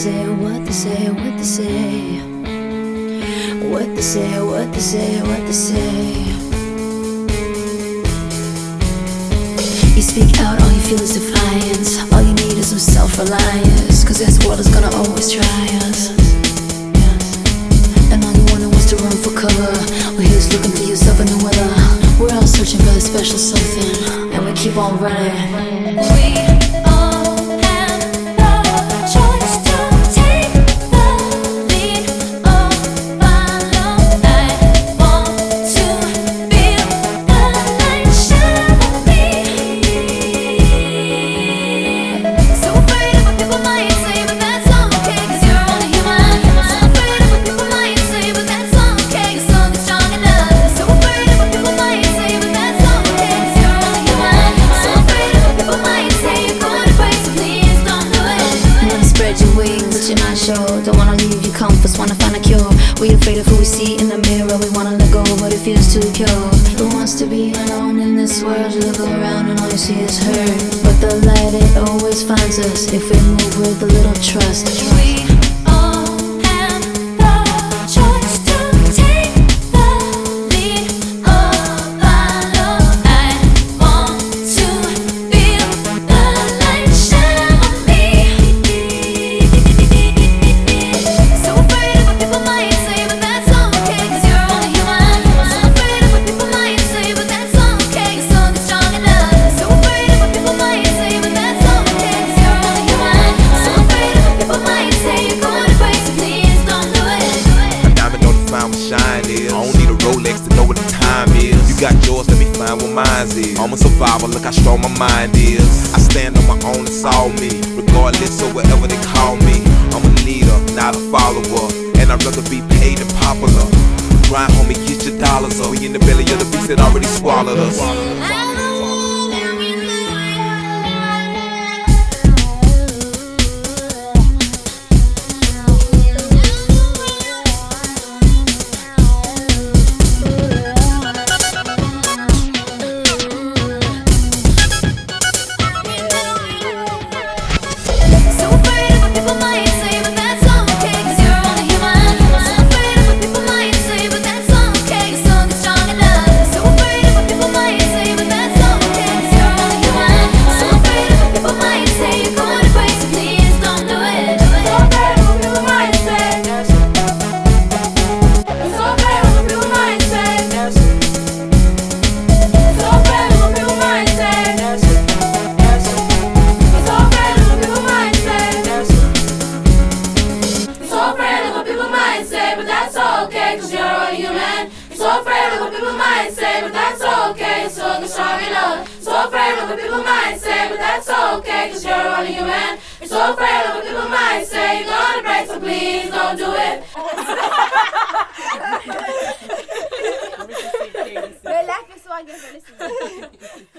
say, what they say, what they say. What they say, what they say, what they say. You speak out, all you feel is defiance. All you need is some self-reliance, cause this world is gonna always try us. And all you wanted was to run for cover. Well, here's looking for yourself in the weather. We're all searching for a special something, and we keep on running. Don't wanna leave your comforts, wanna find a cure. We afraid of who we see in the mirror. We wanna let go, but it feels too pure. Who wants to be alone in this world? You look around and all you see is hurt. But the light, it always finds us if we move with a little trust. Got yours, let me find what mine is. I'm a survivor, look how strong my mind is. I stand on my own, it's all me. Regardless of whatever they call me. I'm a leader, not a follower. And I'd rather be paid than popular. Grind, homie, get your dollars up. We in the belly of the beast that already swallowed us. So afraid of what people might say, but that's okay, so you're strong enough. So afraid of what people might say, but that's okay, cause you're only human. You're so afraid of what people might say, you're gonna break, so please don't do it. They're laughing so I guess they're listening.